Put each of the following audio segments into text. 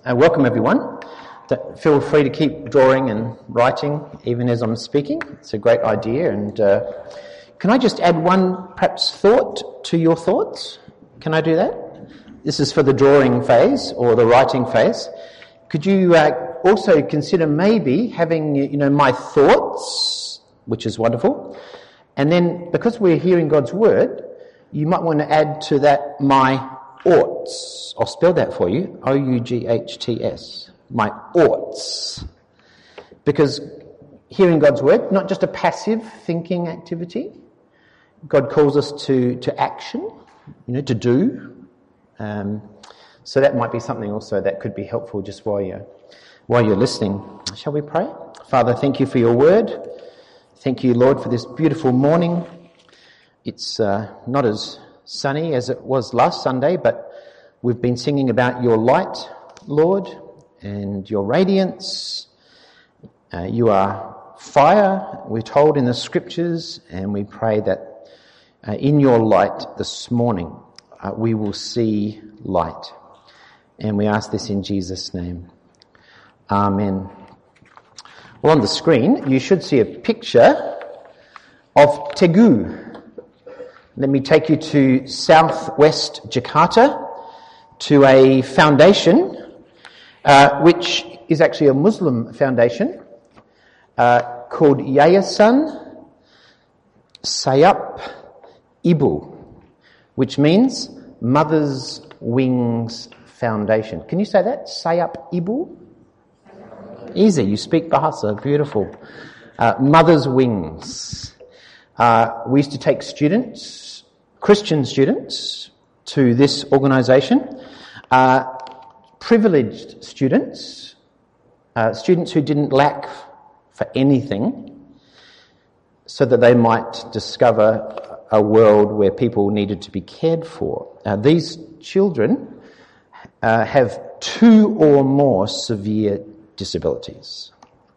Welcome everyone. Feel free to keep drawing and writing even as I'm speaking. It's a great idea. And can I just add one perhaps thought to your thoughts? Can I do that? This is for the drawing phase or the writing phase. Could you also consider maybe having my thoughts, which is wonderful, and then because we're hearing God's word, you might want to add to that my oughts. I'll spell that for you, O-U-G-H-T-S, my oughts. Because hearing God's word, not just a passive thinking activity. God calls us to action, to do. So that might be something also that could be helpful just while you're listening. Shall we pray? Father, thank you for your word. Thank you, Lord, for this beautiful morning. It's not as sunny as it was last Sunday, but we've been singing about your light, Lord, and your radiance. You are fire, we're told in the scriptures, and we pray that in your light this morning we will see light. And we ask this in Jesus' name. Amen. Well, on the screen you should see a picture of Teguh. Let me take you to southwest Jakarta, to a foundation, which is actually a Muslim foundation, called Yayasan Sayap Ibu, which means Mother's Wings Foundation. Can you say that? Sayap Ibu? Easy, you speak Bahasa, beautiful. Mother's Wings. We used to take students, Christian students, to this organisation. Privileged students, students who didn't lack for anything, so that they might discover a world where people needed to be cared for. These children have 2 or more severe disabilities.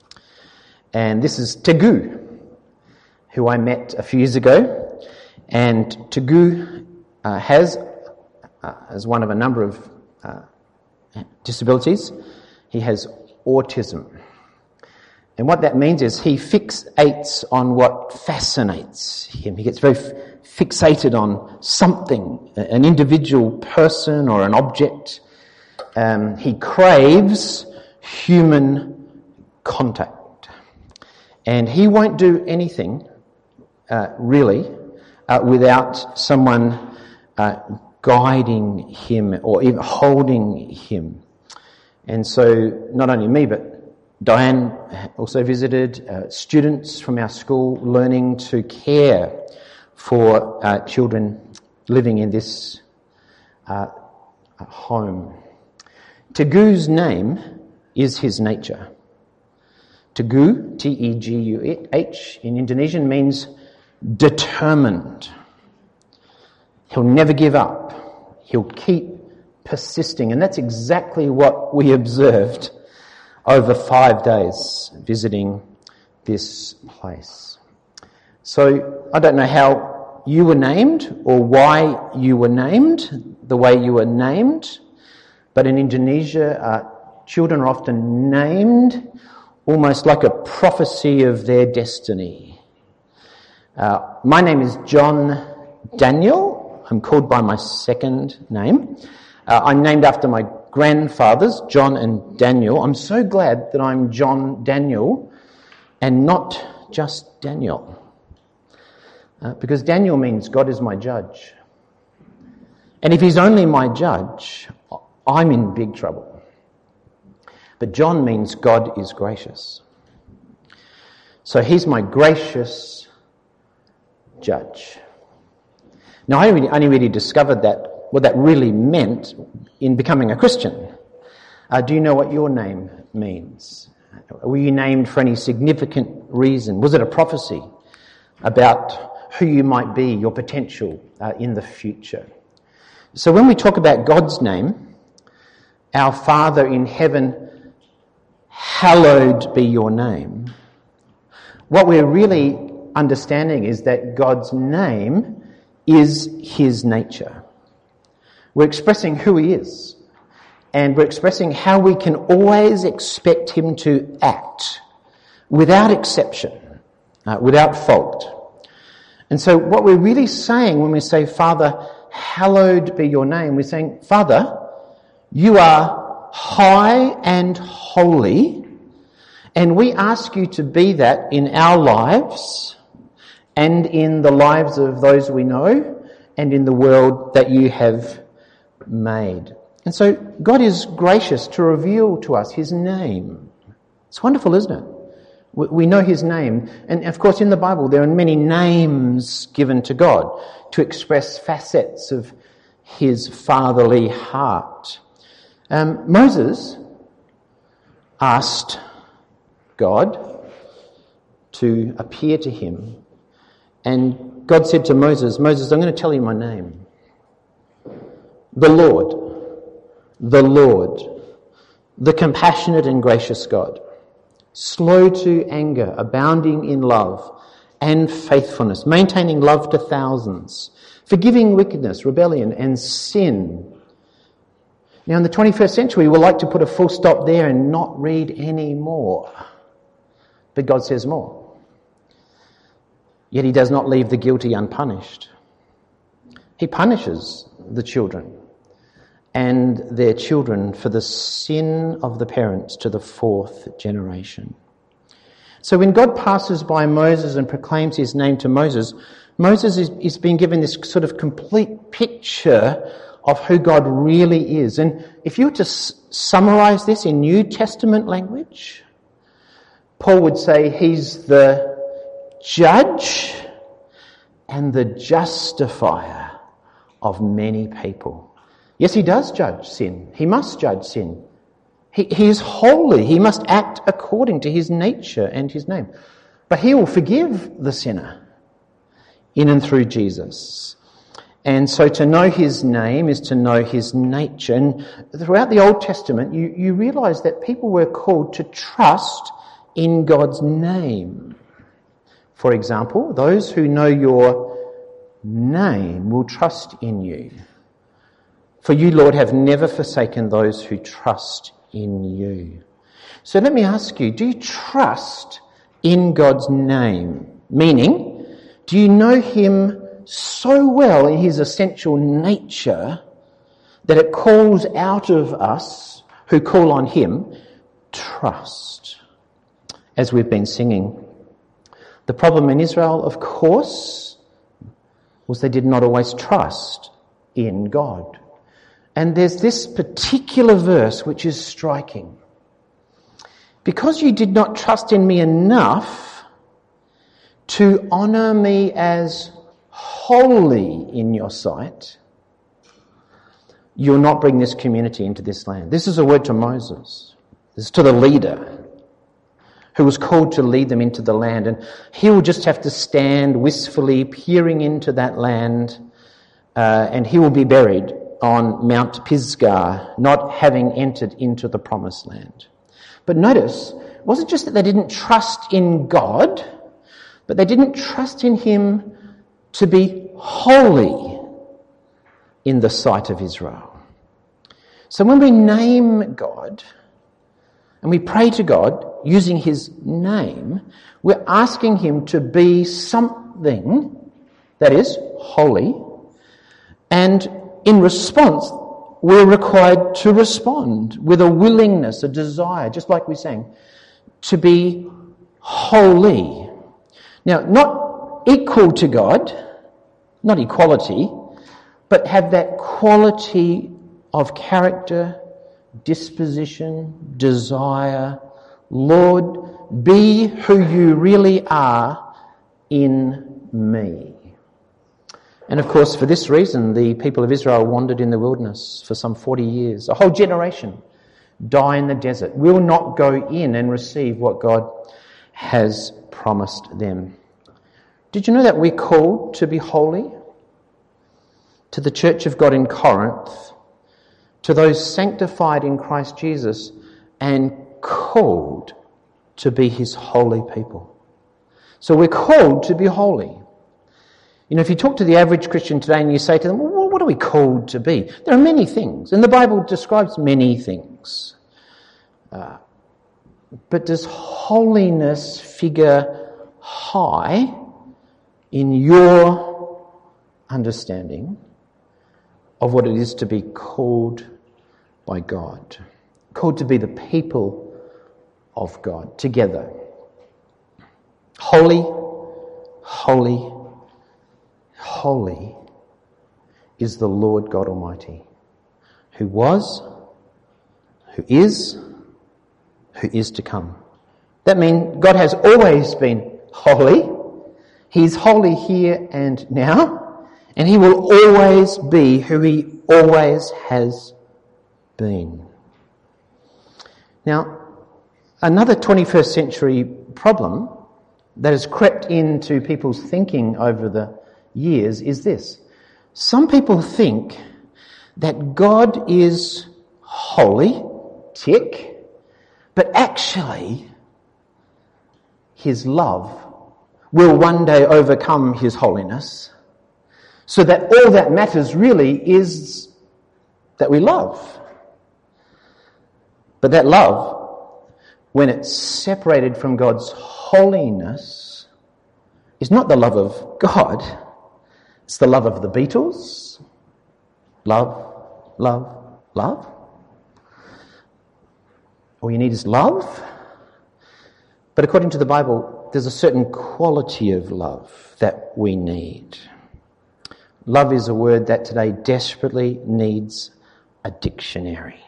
And this is Teguh, who I met a few years ago. And Teguh has, as one of a number of disabilities, he has autism. And what that means is he fixates on what fascinates him. He gets very fixated on something, an individual person or an object. He craves human contact. And he won't do anything, really, without someone guiding him or even holding him. And so not only me, but Diane also visited students from our school learning to care for children living in this home. Teguh's name is his nature. Teguh, T-E-G-U-H, in Indonesian means determined. He'll never give up. He'll keep persisting. And that's exactly what we observed over 5 days visiting this place. So I don't know how you were named or why you were named the way you were named, but in Indonesia, children are often named almost like a prophecy of their destiny. My name is John Daniel. I'm called by my second name. I'm named after my grandfathers, John and Daniel. I'm so glad that I'm John Daniel and not just Daniel. Because Daniel means God is my judge. And if he's only my judge, I'm in big trouble. But John means God is gracious. So he's my gracious judge. Now, I only really discovered what that really meant in becoming a Christian. Do you know what your name means? Were you named for any significant reason? Was it a prophecy about who you might be, your potential in the future? So when we talk about God's name, our Father in heaven, hallowed be your name, what we're really understanding is that God's name is his nature. We're expressing who he is. And we're expressing how we can always expect him to act without exception, without fault. And so what we're really saying when we say, Father, hallowed be your name, we're saying, Father, you are high and holy, and we ask you to be that in our lives and in the lives of those we know and in the world that you have made. And so God is gracious to reveal to us his name. It's wonderful, isn't it? We know his name. And of course in the Bible there are many names given to God to express facets of his fatherly heart. Moses asked God to appear to him, and God said to Moses, Moses, I'm going to tell you my name. The Lord, the compassionate and gracious God, slow to anger, abounding in love and faithfulness, maintaining love to thousands, forgiving wickedness, rebellion and sin. Now in the 21st century we'll like to put a full stop there and not read any more. But God says more. Yet he does not leave the guilty unpunished. He punishes the children and their children for the sin of the parents to the 4th generation. So when God passes by Moses and proclaims his name to Moses, Moses is being given this sort of complete picture of who God really is. And if you were to summarize this in New Testament language, Paul would say he's the judge and the justifier of many people. Yes, he does judge sin. He must judge sin. He is holy. He must act according to his nature and his name. But he will forgive the sinner in and through Jesus. And so to know his name is to know his nature. And throughout the Old Testament, you realize that people were called to trust in God's name. For example, those who know your name will trust in you. For you, Lord, have never forsaken those who trust in you. So let me ask you, do you trust in God's name? Meaning, do you know him so well in his essential nature that it calls out of us who call on him trust? As we've been singing. The problem in Israel, of course, was they did not always trust in God. And there's this particular verse which is striking. Because you did not trust in me enough to honour me as holy in your sight, you'll not bring this community into this land. This is a word to Moses. This is to the leader who was called to lead them into the land. And he will just have to stand wistfully peering into that land, and he will be buried on Mount Pisgah, not having entered into the promised land. But notice, it wasn't just that they didn't trust in God, but they didn't trust in him to be holy in the sight of Israel. So when we name God and we pray to God using his name, we're asking him to be something that is holy, and in response, we're required to respond with a willingness, a desire, just like we sang, to be holy. Now, not equal to God, not equality, but have that quality of character, disposition, desire. Lord, be who you really are in me. And of course, for this reason, the people of Israel wandered in the wilderness for some 40 years. A whole generation die in the desert, will not go in and receive what God has promised them. Did you know that we're called to be holy? To the church of God in Corinth, to those sanctified in Christ Jesus and called to be his holy people. So we're called to be holy. You know, if you talk to the average Christian today and you say to them, well, what are we called to be? There are many things, and the Bible describes many things. But does holiness figure high in your understanding of what it is to be called by God? Called to be the people of God together. Holy, holy, holy is the Lord God Almighty, who was, who is to come. That means God has always been holy. He's holy here and now, and he will always be who he always has been. Now, another 21st century problem that has crept into people's thinking over the years is this. Some people think that God is holy, tick, but actually his love will one day overcome his holiness, so that all that matters really is that we love. But that love, when it's separated from God's holiness, is not the love of God. It's the love of the Beatles. Love, love, love. All you need is love. But according to the Bible, there's a certain quality of love that we need. Love is a word that today desperately needs a dictionary.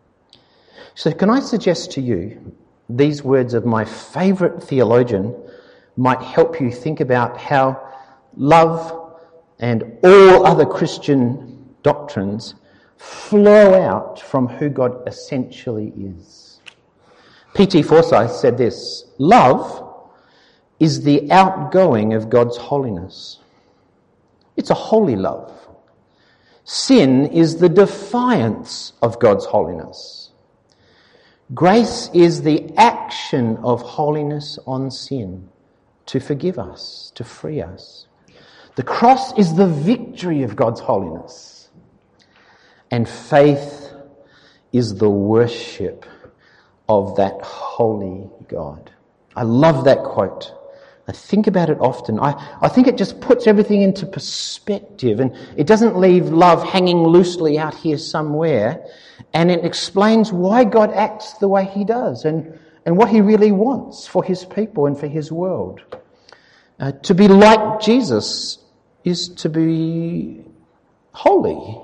So can I suggest to you these words of my favourite theologian might help you think about how love and all other Christian doctrines flow out from who God essentially is. P.T. Forsyth said this: love is the outgoing of God's holiness. It's a holy love. Sin is the defiance of God's holiness. Grace is the action of holiness on sin to forgive us, to free us. The cross is the victory of God's holiness. And faith is the worship of that holy God. I love that quote. I think about it often. I think it just puts everything into perspective, and it doesn't leave love hanging loosely out here somewhere, and it explains why God acts the way he does and what he really wants for his people and for his world. To be like Jesus is to be holy.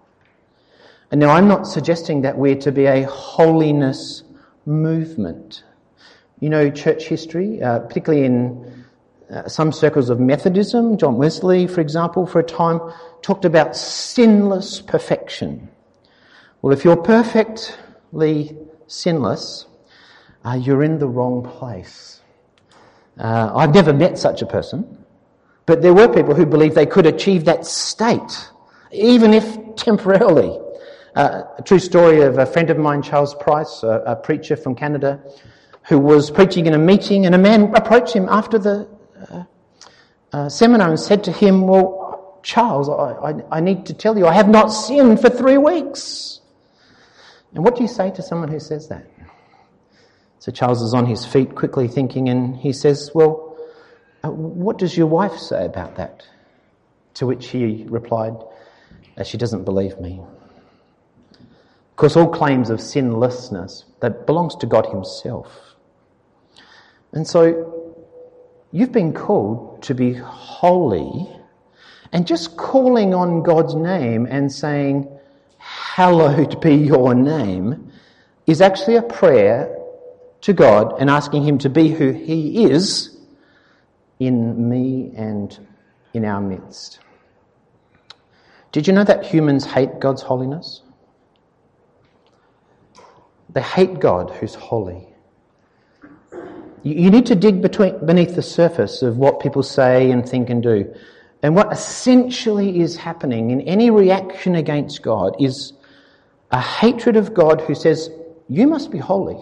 And now I'm not suggesting that we're to be a holiness movement. You know, church history, particularly in some circles of Methodism, John Wesley, for example, for a time, talked about sinless perfection. Well, if you're perfectly sinless, you're in the wrong place. I've never met such a person, but there were people who believed they could achieve that state, even if temporarily. A true story of a friend of mine, Charles Price, a preacher from Canada, who was preaching in a meeting, and a man approached him after the seminar and said to him, "Well, Charles, I need to tell you, I have not sinned for 3 weeks." And what do you say to someone who says that? So Charles is on his feet quickly thinking, and he says, "Well, what does your wife say about that?" To which he replied, "She doesn't believe me." Of course, all claims of sinlessness, that belongs to God himself. And so you've been called to be holy, and just calling on God's name and saying, "Hallowed be your name," is actually a prayer to God and asking him to be who he is in me and in our midst. Did you know that humans hate God's holiness? They hate God who's holy. You need to dig beneath the surface of what people say and think and do. And what essentially is happening in any reaction against God is a hatred of God who says, "You must be holy."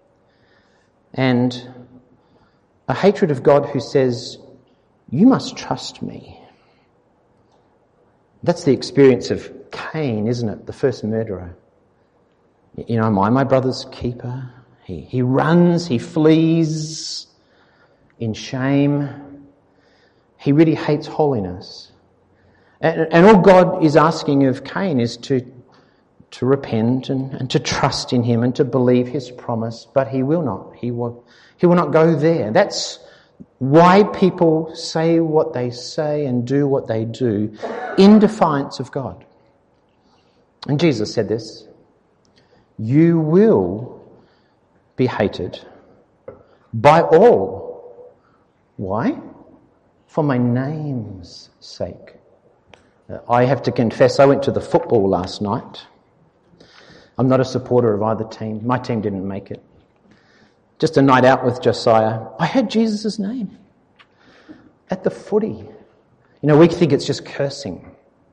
And a hatred of God who says, "You must trust me." That's the experience of Cain, isn't it? The first murderer. Am I my brother's keeper? He runs, he flees in shame. He really hates holiness. And all God is asking of Cain is to repent and to trust in him and to believe his promise, but he will not. He will not go there. That's why people say what they say and do what they do in defiance of God. And Jesus said this, you will be hated by all. Why? For my name's sake. I have to confess, I went to the football last night. I'm not a supporter of either team. My team didn't make it. Just a night out with Josiah. I heard Jesus' name at the footy. We think it's just cursing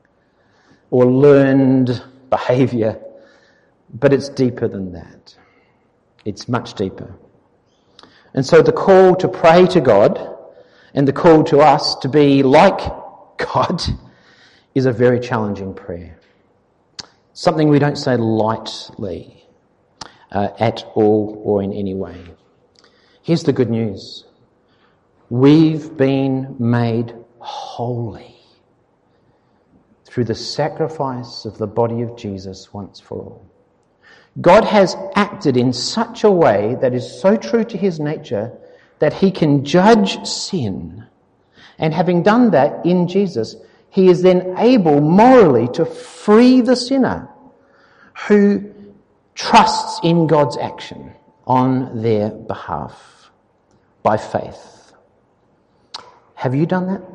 or learned behaviour, but it's deeper than that. It's much deeper. And so the call to pray to God and the call to us to be like God is a very challenging prayer. Something we don't say lightly at all or in any way. Here's the good news. We've been made holy through the sacrifice of the body of Jesus once for all. God has acted in such a way that is so true to his nature that he can judge sin. And having done that in Jesus, he is then able morally to free the sinner who trusts in God's action on their behalf by faith. Have you done that?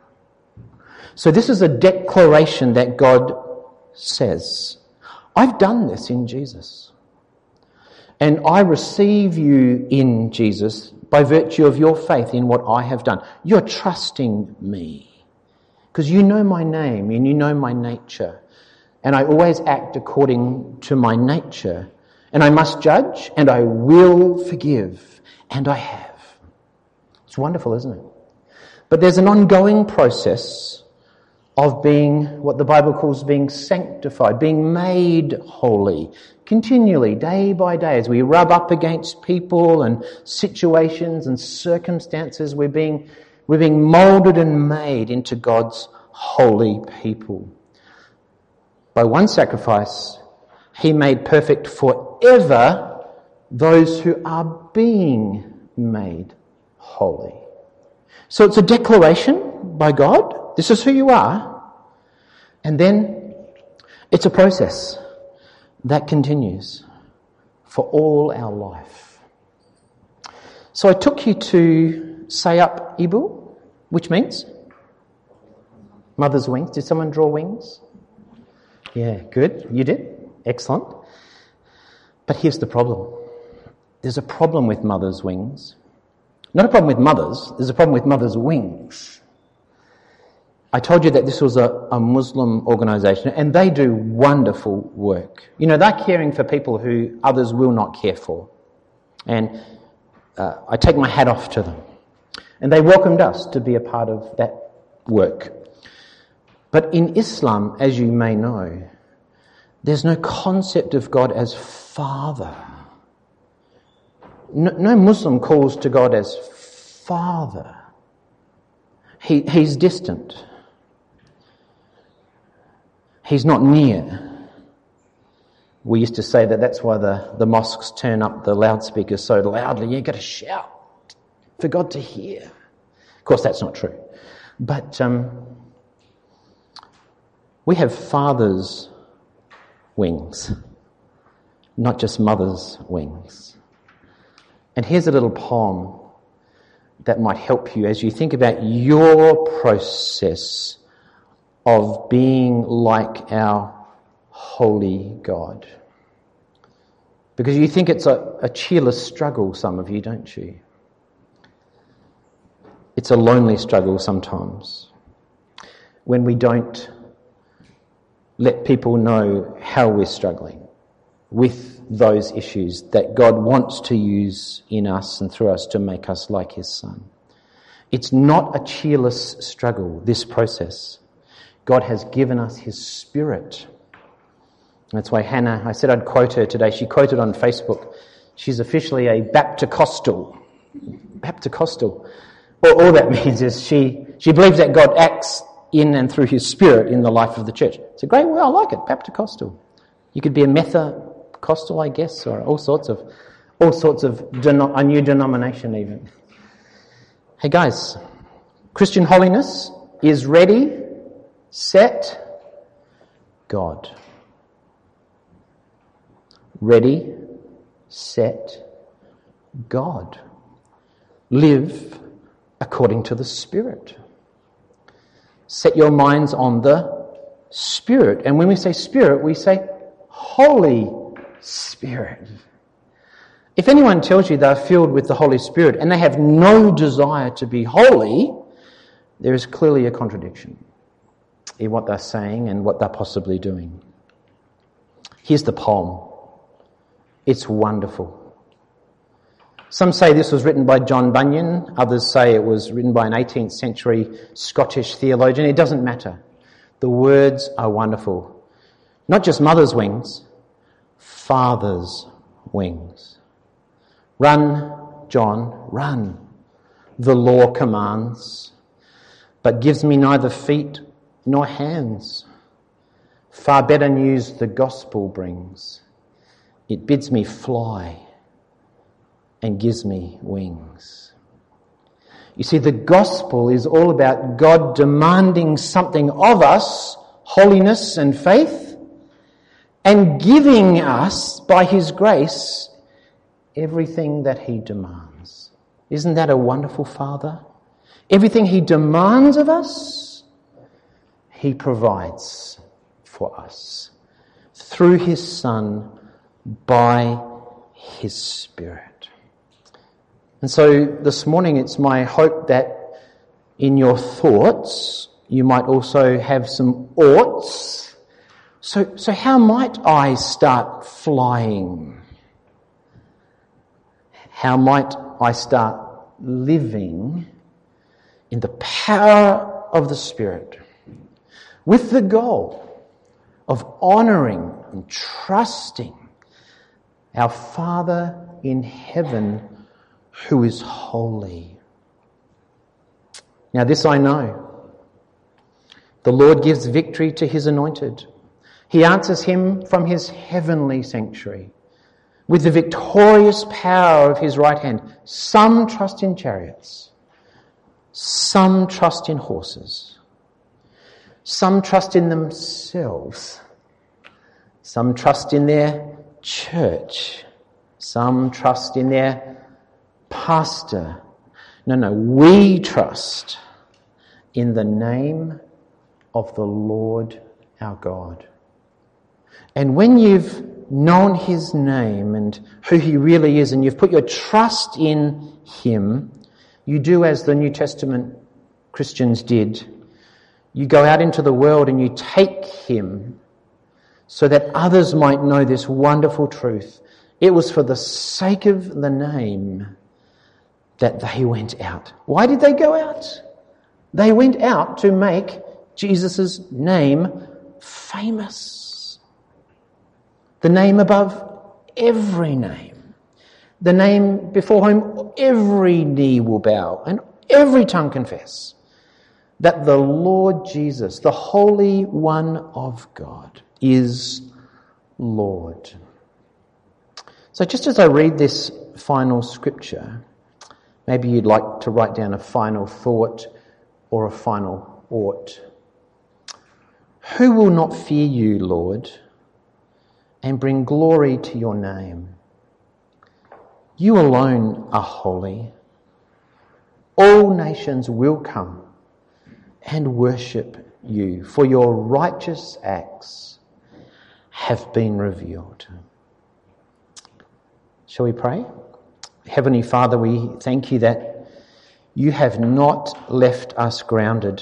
So this is a declaration that God says, I've done this in Jesus. And I receive you in Jesus by virtue of your faith in what I have done. You're trusting me because you know my name and you know my nature. And I always act according to my nature. And I must judge and I will forgive. And I have. It's wonderful, isn't it? But there's an ongoing process of being what the Bible calls being sanctified, being made holy, continually, day by day, as we rub up against people and situations and circumstances, we're being moulded and made into God's holy people. By one sacrifice, he made perfect forever those who are being made holy. So it's a declaration by God. This is who you are. And then it's a process that continues for all our life. So I took you to Sayap Ibu, which means mother's wings. Did someone draw wings? Yeah, good. You did. Excellent. But here's the problem. There's a problem with mother's wings. Not a problem with mothers. There's a problem with mother's wings. I told you that this was a Muslim organisation, and they do wonderful work. They're caring for people who others will not care for. And I take my hat off to them. And they welcomed us to be a part of that work. But in Islam, as you may know, there's no concept of God as Father. No Muslim calls to God as Father. He's distant. He's not near. We used to say that that's why the mosques turn up the loudspeakers so loudly. You've got to shout for God to hear. Of course, that's not true. But we have Father's wings, not just Mother's wings. And here's a little poem that might help you as you think about your process of being like our holy God. Because you think it's a cheerless struggle, some of you, don't you? It's a lonely struggle sometimes when we don't let people know how we're struggling with those issues that God wants to use in us and through us to make us like his Son. It's not a cheerless struggle, this process. God has given us his Spirit. That's why Hannah, I said I'd quote her today. She quoted on Facebook. She's officially a Baptist-costal. Baptist-costal. All that means is she believes that God acts in and through his Spirit in the life of the church. It's a great word. I like it, Baptist-costal. You could be a Methodist-costal, I guess, or all sorts of a new denomination even. Hey guys, Christian holiness is ready, set, God. Ready, set, God. Live according to the Spirit. Set your minds on the Spirit. And when we say Spirit, we say Holy Spirit. If anyone tells you they're filled with the Holy Spirit and they have no desire to be holy, there is clearly a contradiction in what they're saying and what they're possibly doing. Here's the poem. It's wonderful. Some say this was written by John Bunyan. Others say it was written by an 18th century Scottish theologian. It doesn't matter. The words are wonderful. Not just mother's wings, father's wings. Run, John, run. The law commands, but gives me neither feet nor hands. Far better news the gospel brings. It bids me fly and gives me wings. You see, the gospel is all about God demanding something of us, holiness and faith, and giving us, by his grace, everything that he demands. Isn't that a wonderful Father? Everything he demands of us, he provides for us through his Son, by his Spirit. And so this morning it's my hope that in your thoughts you might also have some oughts. So how might I start flying? How might I start living in the power of the Spirit with the goal of honouring and trusting our Father in heaven who is holy? Now this I know. The Lord gives victory to his anointed. He answers him from his heavenly sanctuary with the victorious power of his right hand. Some trust in chariots. Some trust in horses. Some trust in themselves. Some trust in their church. Some trust in their pastor. No, we trust in the name of the Lord our God. And when you've known his name and who he really is, and you've put your trust in him, you do as the New Testament Christians did. You go out into the world and you take him so that others might know this wonderful truth. It was for the sake of the name that they went out. Why did they go out? They went out to make Jesus' name famous. The name above every name. The name before whom every knee will bow and every tongue confess that the Lord Jesus, the Holy One of God, is Lord. So just as I read this final scripture, maybe you'd like to write down a final thought or a final ought. Who will not fear you, Lord, and bring glory to your name? You alone are holy. All nations will come and worship you, for your righteous acts have been revealed. Shall we pray? Heavenly Father, we thank you that you have not left us grounded.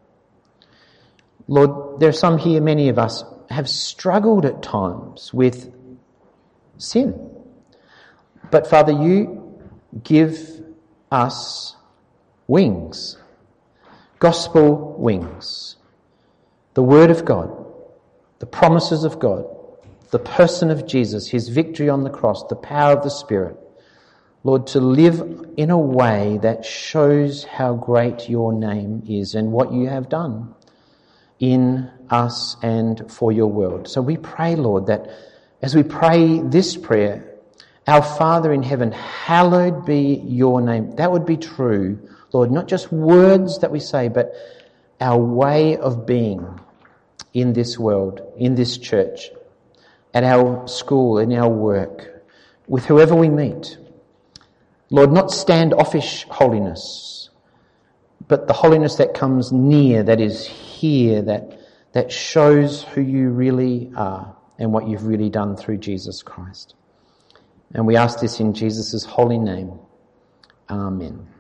Lord, there are some here, many of us have struggled at times with sin. But Father, you give us wings, gospel wings, the Word of God, the promises of God, the person of Jesus, his victory on the cross, the power of the Spirit. Lord, to live in a way that shows how great your name is and what you have done in us and for your world. So we pray, Lord, that as we pray this prayer, our Father in heaven, hallowed be your name. That would be true, Lord, not just words that we say, but our way of being in this world, in this church, at our school, in our work, with whoever we meet. Lord, not standoffish holiness, but the holiness that comes near, that is here, that shows who you really are and what you've really done through Jesus Christ. And we ask this in Jesus' holy name. Amen.